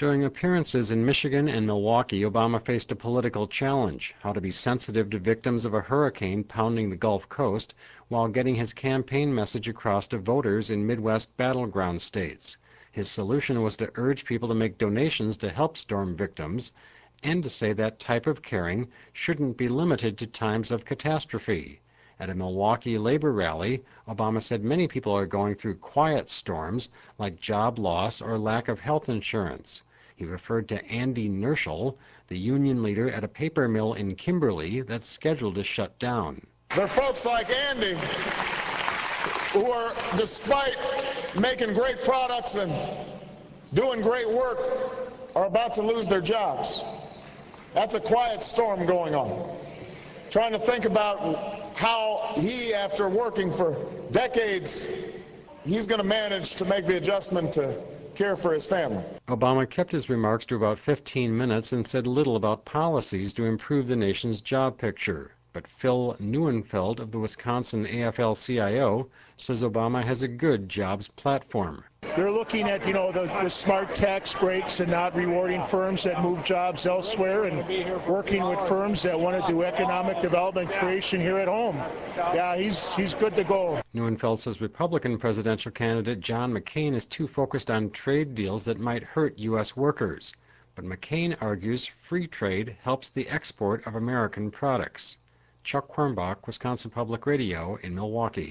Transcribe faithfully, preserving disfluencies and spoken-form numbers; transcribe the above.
During appearances in Michigan and Milwaukee, Obama faced a political challenge: how to be sensitive to victims of a hurricane pounding the Gulf Coast while getting his campaign message across to voters in Midwest battleground states. His solution was to urge people to make donations to help storm victims, and to say that type of caring shouldn't be limited to times of catastrophe. At a Milwaukee labor rally, Obama said many people are going through quiet storms like job loss or lack of health insurance. He referred to Andy Nerschel, the union leader at a paper mill in Kimberly that's scheduled to shut down. There are folks like Andy who are, despite making great products and doing great work, are about to lose their jobs. That's a quiet storm going on. Trying to think about how he, after working for decades, he's going to manage to make the adjustment to care for his family. Obama kept his remarks to about fifteen minutes and said little about policies to improve the nation's job picture. But Phil Neuenfeld of the Wisconsin A F L C I O says Obama has a good jobs platform. They're looking at, you know, the, the smart tax breaks and not rewarding firms that move jobs elsewhere, and working with firms that want to do economic development creation here at home. Yeah, he's he's good to go. Neuenfeld says Republican presidential candidate John McCain is too focused on trade deals that might hurt U S workers. But McCain argues free trade helps the export of American products. Chuck Quirmbach, Wisconsin Public Radio in Milwaukee.